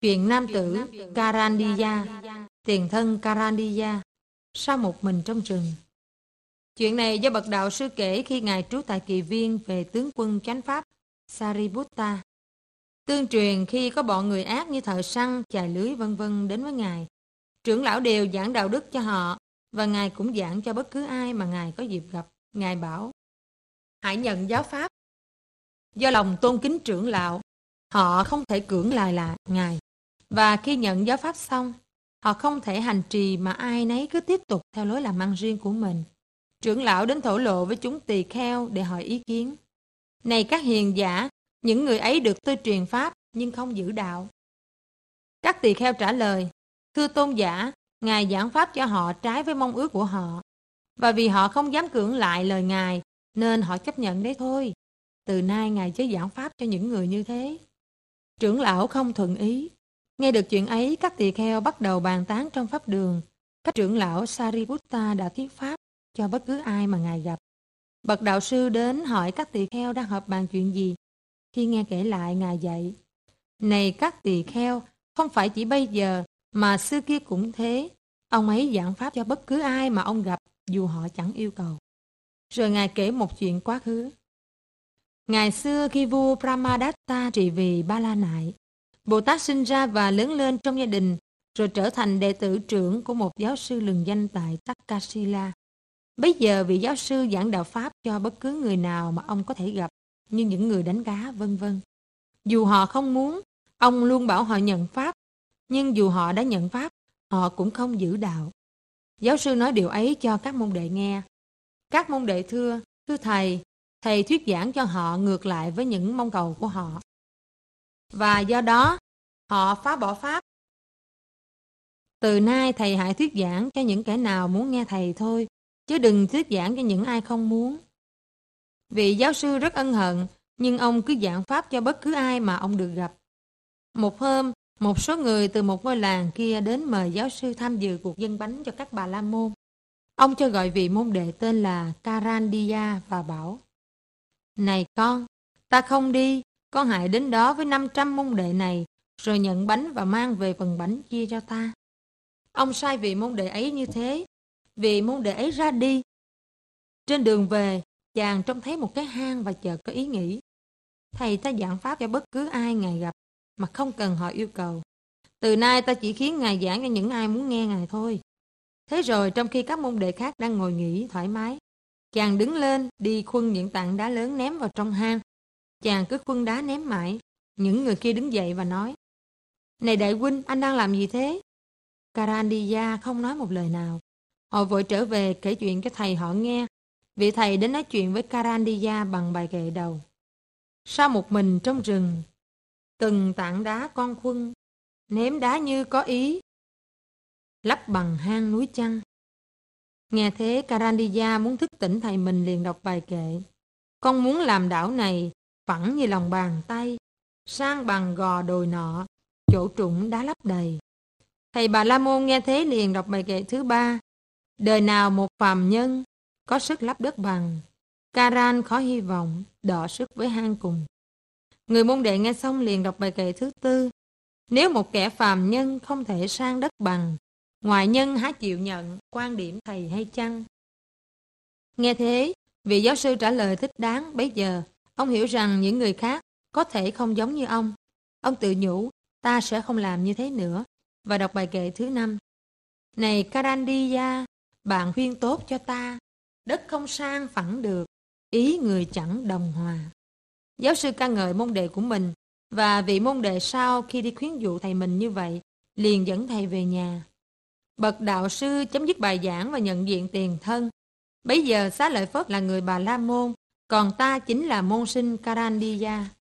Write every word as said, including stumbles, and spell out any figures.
Chuyện nam tử Karandiya, tiền thân Karandiya, sao một mình trong rừng. Chuyện này do bậc đạo sư kể khi ngài trú tại Kỳ Viên về tướng quân chánh pháp Sariputta. Tương truyền khi có bọn người ác như thợ săn, chài lưới vân vân đến với ngài, trưởng lão đều giảng đạo đức cho họ, và ngài cũng giảng cho bất cứ ai mà ngài có dịp gặp. Ngài bảo: hãy nhận giáo pháp. Do lòng tôn kính trưởng lão, họ không thể cưỡng lại là ngài, và khi nhận giáo pháp xong, họ không thể hành trì mà ai nấy cứ tiếp tục theo lối làm ăn riêng của mình. Trưởng lão đến thổ lộ với chúng tỳ kheo để hỏi ý kiến. Này các hiền giả, những người ấy được tôi truyền pháp nhưng không giữ đạo. Các tỳ kheo trả lời: thưa tôn giả, ngài giảng pháp cho họ trái với mong ước của họ, và vì họ không dám cưỡng lại lời ngài nên họ chấp nhận đấy thôi. Từ nay ngài chớ giảng pháp cho những người như thế. Trưởng lão không thuận ý. Nghe được chuyện ấy, các tỳ kheo bắt đầu bàn tán trong pháp đường. Các trưởng lão Sariputta đã thuyết pháp cho bất cứ ai mà ngài gặp. Bậc đạo sư đến hỏi các tỳ kheo đang họp bàn chuyện gì. Khi nghe kể lại, ngài dạy: này các tỳ kheo, không phải chỉ bây giờ mà xưa kia cũng thế. Ông ấy giảng pháp cho bất cứ ai mà ông gặp, dù họ chẳng yêu cầu. Rồi ngài kể một chuyện quá khứ. Ngày xưa khi vua Brahmadatta trị vì Ba La Nại, Bồ Tát sinh ra và lớn lên trong gia đình, rồi trở thành đệ tử trưởng của một giáo sư lừng danh tại Takasila. Bây giờ vị giáo sư giảng đạo pháp cho bất cứ người nào mà ông có thể gặp, như những người đánh cá vân vân. Dù họ không muốn, ông luôn bảo họ nhận pháp, nhưng dù họ đã nhận pháp, họ cũng không giữ đạo. Giáo sư nói điều ấy cho các môn đệ nghe. Các môn đệ thưa: thưa thầy, thầy thuyết giảng cho họ ngược lại với những mong cầu của họ, và do đó họ phá bỏ pháp. Từ nay thầy hãy thuyết giảng cho những kẻ nào muốn nghe thầy thôi, chứ đừng thuyết giảng cho những ai không muốn. Vị giáo sư rất ân hận, nhưng ông cứ giảng pháp cho bất cứ ai mà ông được gặp. Một hôm, một số người từ một ngôi làng kia đến mời giáo sư tham dự cuộc dâng bánh cho các bà la môn. Ông cho gọi vị môn đệ tên là Karandiya và bảo: này con, ta không đi, con hãy đến đó với năm trăm môn đệ này, rồi nhận bánh và mang về phần bánh chia cho ta. Ông sai vị môn đệ ấy như thế. Vị môn đệ ấy ra đi. Trên đường về, chàng trông thấy một cái hang và chợt có ý nghĩ: thầy ta giảng pháp cho bất cứ ai ngài gặp, mà không cần họ yêu cầu. Từ nay ta chỉ khiến ngài giảng cho những ai muốn nghe ngài thôi. Thế rồi trong khi các môn đệ khác đang ngồi nghỉ thoải mái, chàng đứng lên đi khuân những tảng đá lớn ném vào trong hang. Chàng cứ khuân đá ném mãi. Những người kia đứng dậy và nói: này đại huynh, anh đang làm gì thế? Karandiya không nói một lời nào. Họ vội trở về kể chuyện cho thầy họ nghe. Vị thầy đến nói chuyện với Karandiya bằng bài kệ đầu: sao một mình trong rừng, từng tảng đá con khuân, ném đá như có ý, lấp bằng hang núi chăng. Nghe thế, Karandiya muốn thức tỉnh thầy mình liền đọc bài kệ: con muốn làm đảo này phẳng như lòng bàn tay, sang bằng gò đồi nọ, chỗ trũng đá lấp đầy. Thầy Bà La Môn nghe thế liền đọc bài kệ thứ ba: đời nào một phàm nhân có sức lấp đất bằng, Karan khó hy vọng đọ sức với hang cùng. Người môn đệ nghe xong liền đọc bài kệ thứ tư: nếu một kẻ phàm nhân không thể sang đất bằng, ngoại nhân há chịu nhận quan điểm thầy hay chăng? Nghe thế, vị giáo sư trả lời thích đáng. Bấy giờ ông hiểu rằng những người khác có thể không giống như ông. Ông tự nhủ: ta sẽ không làm như thế nữa, và đọc bài kệ thứ năm: này Karandiya, bạn khuyên tốt cho ta, đất không sang phẳng được, ý người chẳng đồng hòa. Giáo sư ca ngợi môn đệ của mình, và vị môn đệ sau khi đi khuyến dụ thầy mình như vậy, liền dẫn thầy về nhà. Bậc đạo sư chấm dứt bài giảng và nhận diện tiền thân. Bấy giờ Xá Lợi Phất là người Bà La Môn, còn ta chính là môn sinh Karandiya.